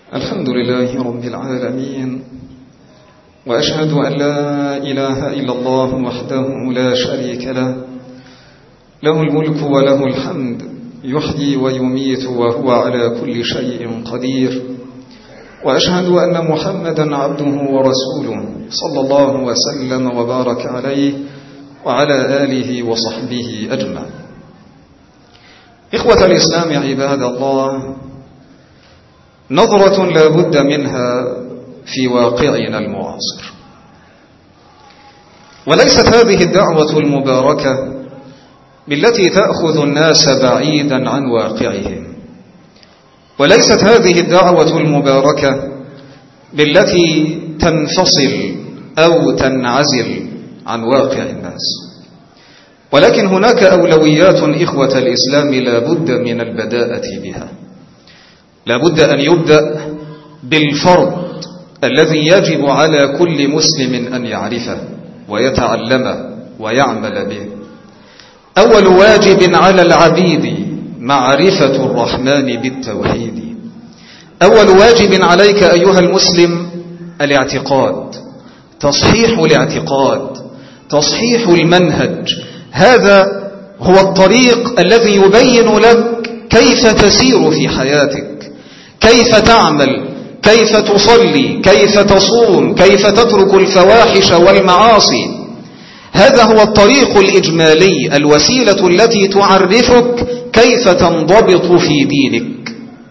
الحمد لله رب العالمين، وأشهد أن لا إله إلا الله وحده لا شريك له، له الملك وله الحمد، يحيي ويميت وهو على كل شيء قدير. وأشهد أن محمدا عبده ورسوله صلى الله وسلم وبارك عليه وعلى آله وصحبه أجمعين. إخوة الإسلام عباد الله، نظرة لا بد منها في واقعنا المعاصر. وليست هذه الدعوة المباركة بالتي تأخذ الناس بعيدا عن واقعهم، وليست هذه الدعوة المباركة بالتي تنفصل أو تنعزل عن واقع الناس، ولكن هناك أولويات إخوة الإسلام لا بد من البداءة بها. لا بد أن يبدأ بالفرض الذي يجب على كل مسلم أن يعرفه ويتعلمه ويعمل به. أول واجب على العبيد معرفة الرحمن بالتوحيد. أول واجب عليك أيها المسلم الاعتقاد، تصحيح الاعتقاد، تصحيح المنهج. هذا هو الطريق الذي يبين لك كيف تسير في حياتك، كيف تعمل، كيف تصلي، كيف تصوم، كيف تترك الفواحش والمعاصي. هذا هو الطريق الإجمالي، الوسيلة التي تعرفك كيف تنضبط في دينك.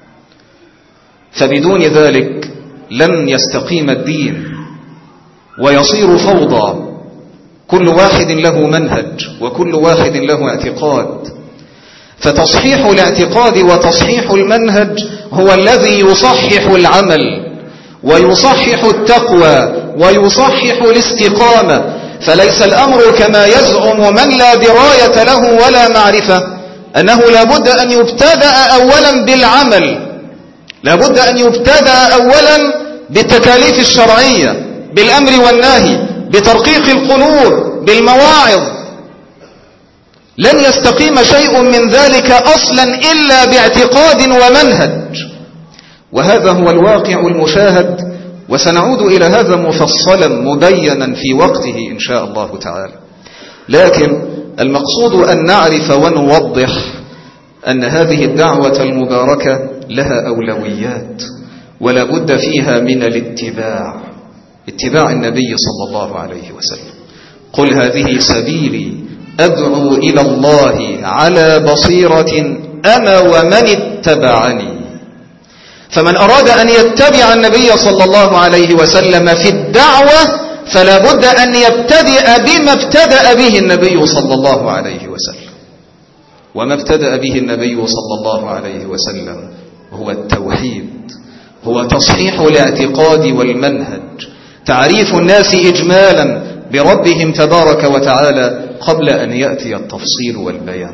فبدون ذلك لن يستقيم الدين ويصير فوضى، كل واحد له منهج وكل واحد له اعتقاد. فتصحيح الاعتقاد وتصحيح المنهج هو الذي يصحح العمل ويصحح التقوى ويصحح الاستقامة. فليس الأمر كما يزعم من لا دراية له ولا معرفة، أنه لابد أن يبتدأ أولا بالعمل، لابد أن يبتدأ أولا بالتكاليف الشرعية، بالأمر والنهي، بترقيق القلوب، بالمواعظ. لن يستقيم شيء من ذلك أصلا إلا باعتقاد ومنهج، وهذا هو الواقع المشاهد، وسنعود إلى هذا مفصلا مبينا في وقته إن شاء الله تعالى. لكن المقصود أن نعرف ونوضح أن هذه الدعوة المباركة لها أولويات، ولا بد فيها من الاتباع، اتباع النبي صلى الله عليه وسلم. قل هذه سبيلي أدعو إلى الله على بصيرة أنا ومن اتبعني. فمن أراد أن يتبع النبي صلى الله عليه وسلم في الدعوة فلا بد أن يبتدئ بما ابتدأ به النبي صلى الله عليه وسلم. وما ابتدأ به النبي صلى الله عليه وسلم هو التوحيد، هو تصحيح الاعتقاد والمنهج، تعريف الناس إجمالا بربهم تبارك وتعالى قبل أن يأتي التفصيل والبيان.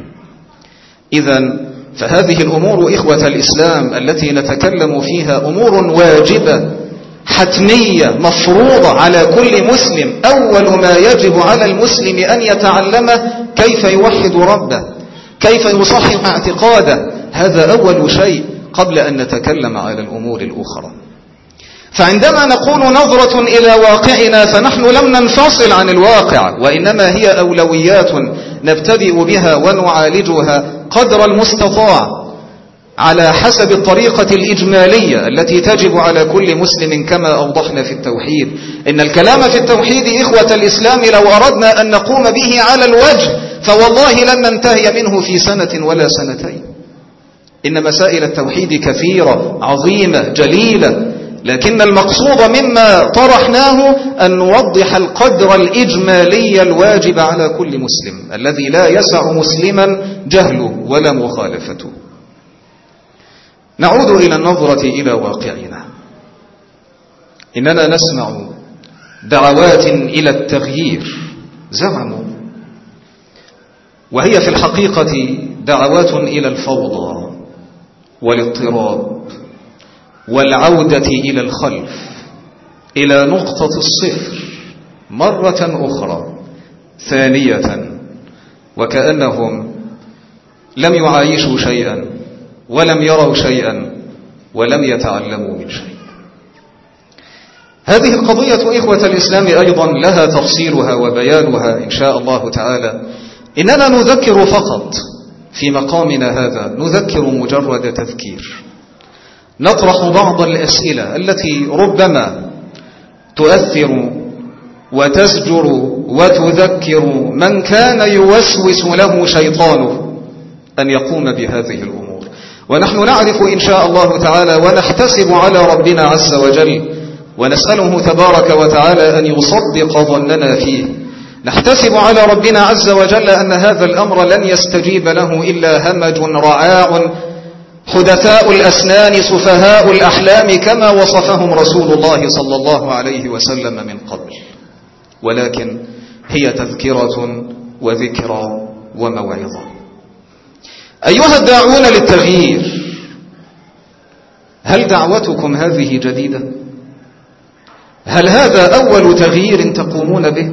إذن فهذه الأمور إخوة الإسلام التي نتكلم فيها أمور واجبة حتمية مفروضة على كل مسلم. أول ما يجب على المسلم أن يتعلمه كيف يوحد ربه، كيف يصحح اعتقاده. هذا أول شيء قبل أن نتكلم على الأمور الأخرى. فعندما نقول نظرة إلى واقعنا فنحن لم ننفصل عن الواقع، وإنما هي أولويات نبتدئ بها ونعالجها قدر المستطاع على حسب الطريقة الإجمالية التي تجب على كل مسلم كما أوضحنا في التوحيد. إن الكلام في التوحيد إخوة الإسلام لو أردنا أن نقوم به على الوجه فوالله لن ننتهي منه في سنة ولا سنتين. إن مسائل التوحيد كثيرة عظيمة جليلة، لكن المقصود مما طرحناه أن نوضح القدر الإجمالي الواجب على كل مسلم الذي لا يسع مسلما جهله ولا مخالفته. نعود إلى النظرة إلى واقعنا. إننا نسمع دعوات إلى التغيير زعموا، وهي في الحقيقة دعوات إلى الفوضى والاضطراب والعودة إلى الخلف، إلى نقطة الصفر مرة أخرى ثانية، وكأنهم لم يعايشوا شيئا ولم يروا شيئا ولم يتعلموا من شيء. هذه القضية إخوة الإسلام أيضا لها تفصيلها وبيانها إن شاء الله تعالى. إننا نذكر فقط في مقامنا هذا، نذكر مجرد تذكير، نطرح بعض الأسئلة التي ربما تؤثر وتزجر وتذكر من كان يوسوس له شيطانه أن يقوم بهذه الأمور. ونحن نعرف إن شاء الله تعالى ونحتسب على ربنا عز وجل ونسأله تبارك وتعالى أن يصدق ظننا فيه، نحتسب على ربنا عز وجل أن هذا الأمر لن يستجيب له إلا همج رعاع حدثاء الأسنان سفهاء الأحلام كما وصفهم رسول الله صلى الله عليه وسلم من قبل، ولكن هي تذكرة وذكرى وموعظة. أيها الداعون للتغيير، هل دعوتكم هذه جديدة؟ هل هذا أول تغيير تقومون به؟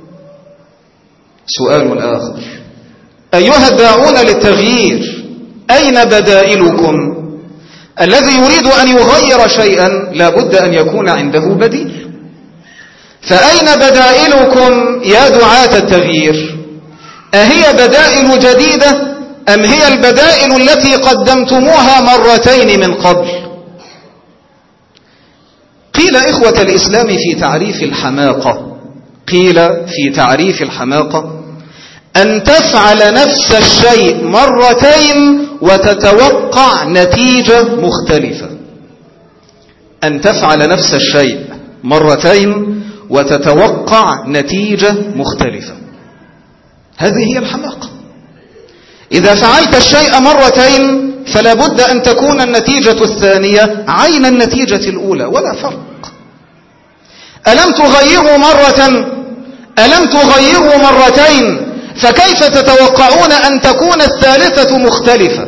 سؤال آخر: أيها الداعون للتغيير، أين بدائلكم؟ الذي يريد أن يغير شيئا لا بد أن يكون عنده بديل، فأين بدائلكم يا دعاة التغيير؟ أهي بدائل جديدة أم هي البدائل التي قدمتموها مرتين من قبل؟ قيل إخوة الإسلام في تعريف الحماقة، قيل في تعريف الحماقة أن تفعل نفس الشيء مرتين وتتوقع نتيجة مختلفة. أن تفعل نفس الشيء مرتين وتتوقع نتيجة مختلفة، هذه هي الحماقة. إذا فعلت الشيء مرتين فلا بد أن تكون النتيجة الثانية عين النتيجة الأولى ولا فرق. ألم تغيروا مرة؟ ألم تغيروا مرتين؟ فكيف تتوقعون أن تكون الثالثة مختلفة؟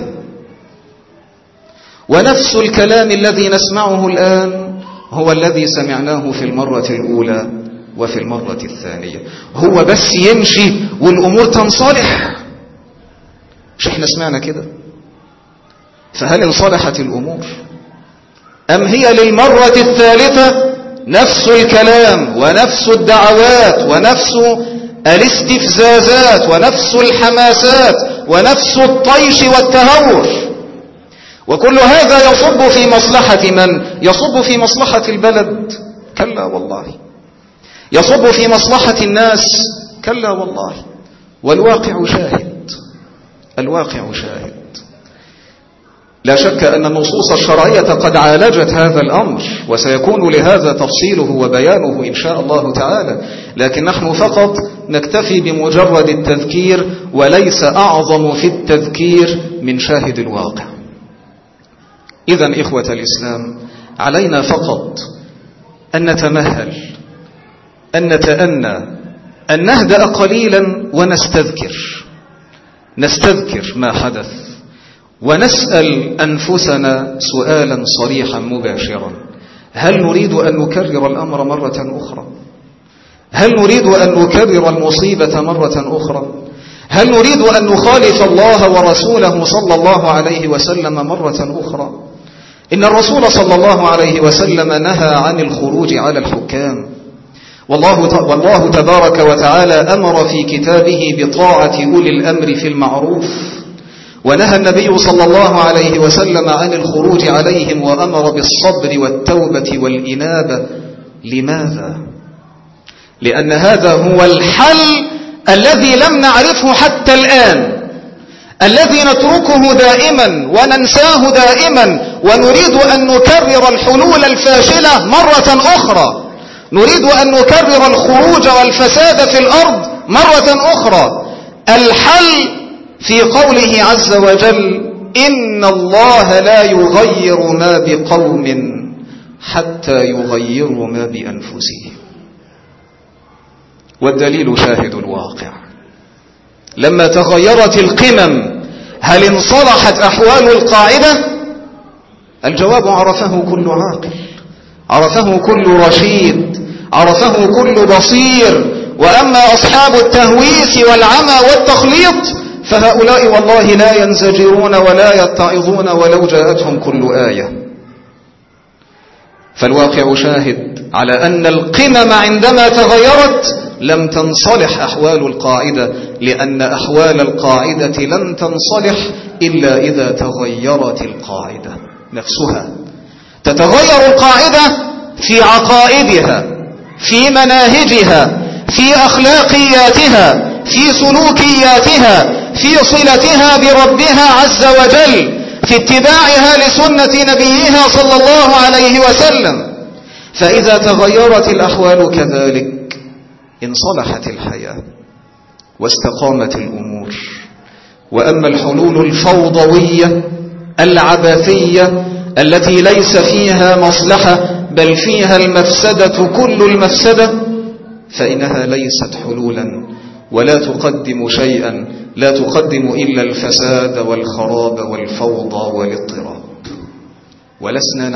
ونفس الكلام الذي نسمعه الآن هو الذي سمعناه في المرة الأولى وفي المرة الثانية. هو بس يمشي والأمور تنصلح، مش احنا سمعنا كده؟ فهل انصلحت الأمور أم هي للمرة الثالثة نفس الكلام ونفس الدعوات ونفس الاستفزازات ونفس الحماسات ونفس الطيش والتهور؟ وكل هذا يصب في مصلحة من؟ يصب في مصلحة البلد؟ كلا والله. يصب في مصلحة الناس؟ كلا والله. والواقع شاهد، الواقع شاهد. لا شك أن النصوص الشرعية قد عالجت هذا الأمر، وسيكون لهذا تفصيله وبيانه إن شاء الله تعالى، لكن نحن فقط نكتفي بمجرد التذكير، وليس أعظم في التذكير من شاهد الواقع. إذن إخوة الإسلام، علينا فقط أن نتمهل، أن نتأنى، أن نهدأ قليلا ونستذكر ما حدث، ونسأل أنفسنا سؤالا صريحا مباشرا: هل نريد أن نكرر الأمر مرة أخرى؟ هل نريد أن نكرر المصيبة مرة أخرى؟ هل نريد أن نخالف الله ورسوله صلى الله عليه وسلم مرة أخرى؟ إن الرسول صلى الله عليه وسلم نهى عن الخروج على الحكام، والله تبارك وتعالى أمر في كتابه بطاعة أولي الأمر في المعروف، ونهى النبي صلى الله عليه وسلم عن الخروج عليهم وأمر بالصبر والتوبة والإنابة. لماذا؟ لأن هذا هو الحل الذي لم نعرفه حتى الآن، الذي نتركه دائما وننساه دائما، ونريد أن نكرر الحلول الفاشلة مرة أخرى، نريد أن نكرر الخروج والفساد في الأرض مرة أخرى. الحل في قوله عز وجل: إن الله لا يغير ما بقوم حتى يغيروا ما بأنفسهم. والدليل شاهد الواقع. لما تغيرت القمم هل انصلحت أحوال القاعدة؟ الجواب عرفه كل عاقل، عرفه كل رشيد، عرفه كل بصير. وأما أصحاب التهويس والعمى والتخليط فهؤلاء والله لا ينزجرون ولا يتعظون ولو جاءتهم كل آية. فالواقع شاهد على أن القمم عندما تغيرت لم تنصلح أحوال القاعدة، لأن أحوال القاعدة لن تنصلح إلا إذا تغيرت القاعدة نفسها. تتغير القاعدة في عقائدها، في مناهجها، في أخلاقياتها، في سلوكياتها، في صلتها بربها عز وجل، في اتباعها لسنة نبيها صلى الله عليه وسلم. فإذا تغيرت الأحوال كذلك انصلحت الحياة واستقامت الأمور. وأما الحلول الفوضوية العبثية التي ليس فيها مصلحة بل فيها المفسدة كل المفسدة، فإنها ليست حلولا ولا تقدم شيئا، لا تقدم إلا الفساد والخراب والفوضى والاضطراب. ولسنا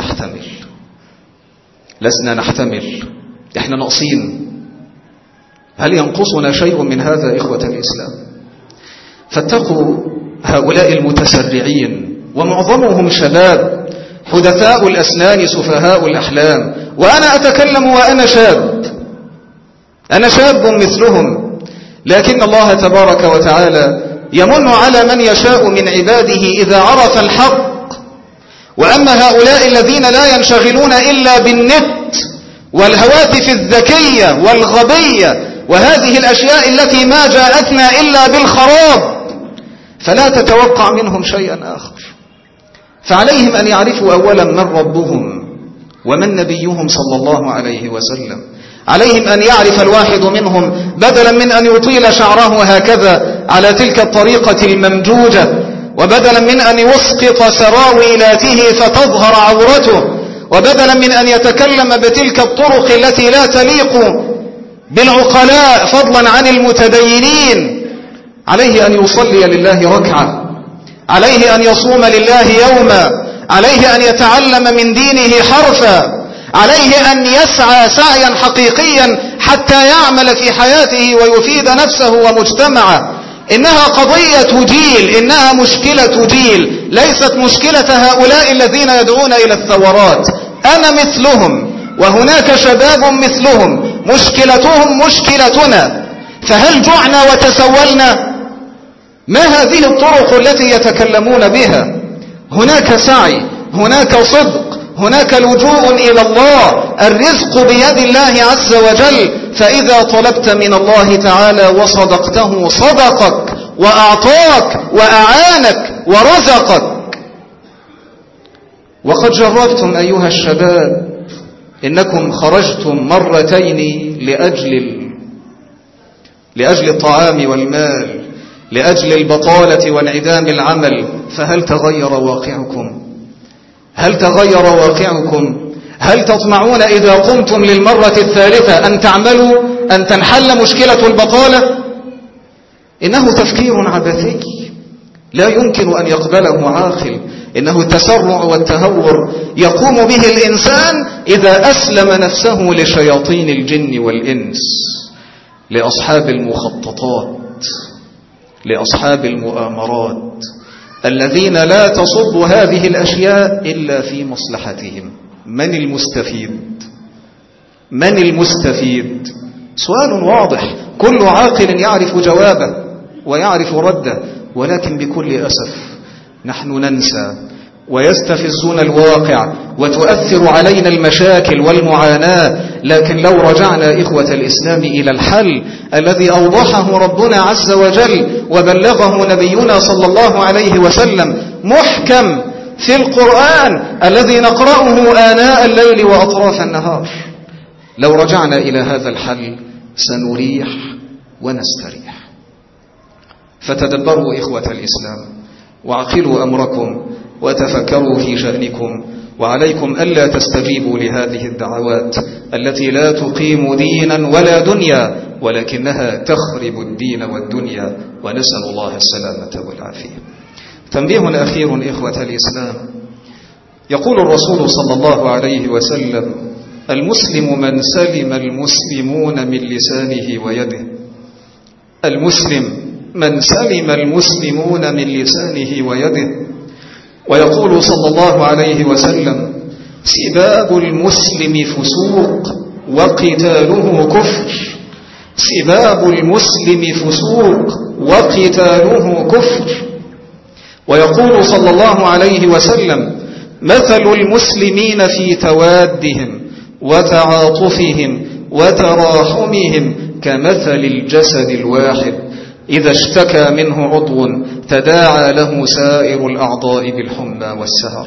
نحتمل، احنا ناقصين. هل ينقصنا شيء من هذا إخوة الإسلام؟ فاتقوا هؤلاء المتسرعين، ومعظمهم شباب حدثاء الأسنان سفهاء الأحلام. وأنا أتكلم وأنا شاب، أنا شاب مثلهم، لكن الله تبارك وتعالى يمن على من يشاء من عباده إذا عرف الحق. وأما هؤلاء الذين لا ينشغلون إلا بالنت والهواتف الذكية والغبية وهذه الأشياء التي ما جاءتنا إلا بالخراب، فلا تتوقع منهم شيئا آخر. فعليهم أن يعرفوا أولا من ربهم ومن نبيهم صلى الله عليه وسلم. عليهم أن يعرف الواحد منهم بدلا من أن يطيل شعره هكذا على تلك الطريقة الممجوجة، وبدلا من أن يسقط سراويلاته فتظهر عورته، وبدلا من أن يتكلم بتلك الطرق التي لا تليق بالعقلاء فضلا عن المتدينين، عليه أن يصلي لله ركعة، عليه أن يصوم لله يوما، عليه أن يتعلم من دينه حرفا، عليه أن يسعى سعيا حقيقيا حتى يعمل في حياته ويفيد نفسه ومجتمعه. إنها قضية جيل، إنها مشكلة جيل، ليست مشكلة هؤلاء الذين يدعون إلى الثورات. أنا مثلهم وهناك شباب مثلهم، مشكلتهم مشكلتنا. فهل جعنا وتسولنا؟ ما هذه الطرق التي يتكلمون بها؟ هناك سعي، هناك صدق، هناك لجوء إلى الله. الرزق بيد الله عز وجل، فإذا طلبت من الله تعالى وصدقته صدقك وأعطاك وأعانك ورزقك. وقد جربتم أيها الشباب، إنكم خرجتم مرتين لأجل الطعام والمال، لأجل البطالة وانعدام العمل، فهل تغير واقعكم؟ هل تغير واقعكم؟ هل تطمعون إذا قمتم للمرة الثالثة أن تعملوا، أن تنحل مشكلة البطالة؟ إنه تفكير عبثي لا يمكن أن يقبله عاقل. إنه التسرع والتهور يقوم به الإنسان إذا أسلم نفسه لشياطين الجن والإنس، لأصحاب المخططات، لأصحاب المؤامرات، الذين لا تصب هذه الأشياء إلا في مصلحتهم. من المستفيد؟ من المستفيد؟ سؤال واضح، كل عاقل يعرف جوابه ويعرف رده، ولكن بكل أسف نحن ننسى ويستفزون الواقع وتؤثر علينا المشاكل والمعاناة. لكن لو رجعنا إخوة الإسلام إلى الحل الذي أوضحه ربنا عز وجل وبلغه نبينا صلى الله عليه وسلم محكم في القرآن الذي نقرأه آناء الليل وأطراف النهار، لو رجعنا إلى هذا الحل سنريح ونستريح. فتدبروا إخوة الإسلام وعقلوا أمركم وتفكروا في شأنكم، وعليكم ألا تستجيبوا لهذه الدعوات التي لا تقيم دينا ولا دنيا، ولكنها تخرب الدين والدنيا، ونسأل الله السلامة والعافية. تنبيه أخير إخوة الإسلام، يقول الرسول صلى الله عليه وسلم: المسلم من سلم المسلمون من لسانه ويده. المسلم من سلم المسلمون من لسانه ويده. ويقول صلى الله عليه وسلم: سباب المسلم فسوق وقتاله كفر. سباب المسلم فسوق وقتاله كفر. ويقول صلى الله عليه وسلم: مثل المسلمين في توادهم وتعاطفهم وتراحمهم كمثل الجسد الواحد إذا اشتكى منه عضو تداعى له سائر الأعضاء بالحمى والسهر.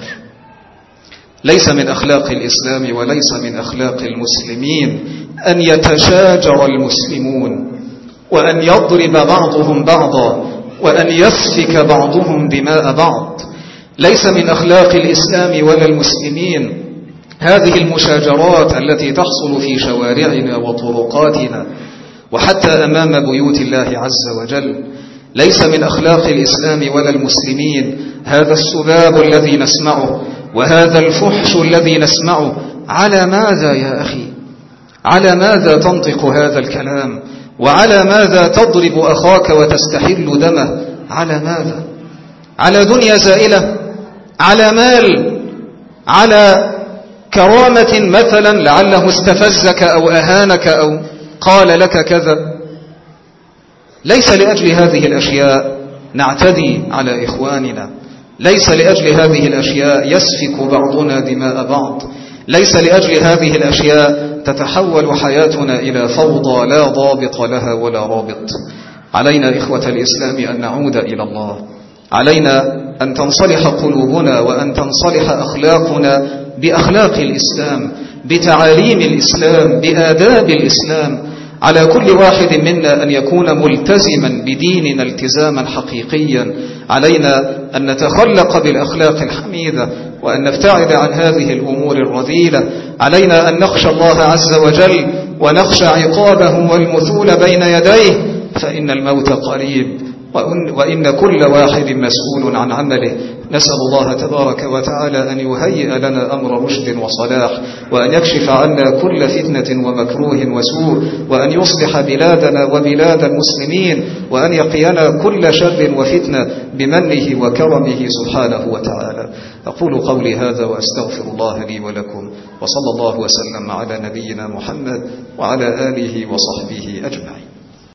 ليس من أخلاق الإسلام وليس من أخلاق المسلمين أن يتشاجر المسلمون وأن يضرب بعضهم بعضا وأن يسفك بعضهم دماء بعض. ليس من أخلاق الإسلام ولا المسلمين هذه المشاجرات التي تحصل في شوارعنا وطرقاتنا وحتى أمام بيوت الله عز وجل. ليس من أخلاق الإسلام ولا المسلمين هذا السباب الذي نسمعه وهذا الفحش الذي نسمعه. على ماذا يا أخي؟ على ماذا تنطق هذا الكلام؟ وعلى ماذا تضرب أخاك وتستحل دمه؟ على ماذا؟ على دنيا زائلة؟ على مال؟ على كرامة مثلا لعله استفزك أو أهانك أو قال لك كذا؟ ليس لأجل هذه الأشياء نعتدي على إخواننا. ليس لأجل هذه الأشياء يسفك بعضنا دماء بعض. ليس لأجل هذه الأشياء تتحول حياتنا إلى فوضى لا ضابط لها ولا رابط. علينا إخوة الإسلام أن نعود إلى الله. علينا أن تنصلح قلوبنا وأن تنصلح أخلاقنا بأخلاق الإسلام، بتعاليم الإسلام، بآداب الإسلام. على كل واحد منا أن يكون ملتزما بديننا التزاما حقيقيا. علينا أن نتخلق بالأخلاق الحميدة وأن نبتعد عن هذه الأمور الرذيلة. علينا أن نخشى الله عز وجل ونخشى عقابه والمثول بين يديه، فإن الموت قريب وإن كل واحد مسؤول عن عمله. نسأل الله تبارك وتعالى أن يهيئ لنا أمر رشد وصلاح، وأن يكشف عنا كل فتنة ومكروه وسوء، وأن يصلح بلادنا وبلاد المسلمين، وأن يقينا كل شر وفتنة بمنه وكرمه سبحانه وتعالى. أقول قولي هذا وأستغفر الله لي ولكم، وصلى الله وسلم على نبينا محمد وعلى آله وصحبه أجمعين.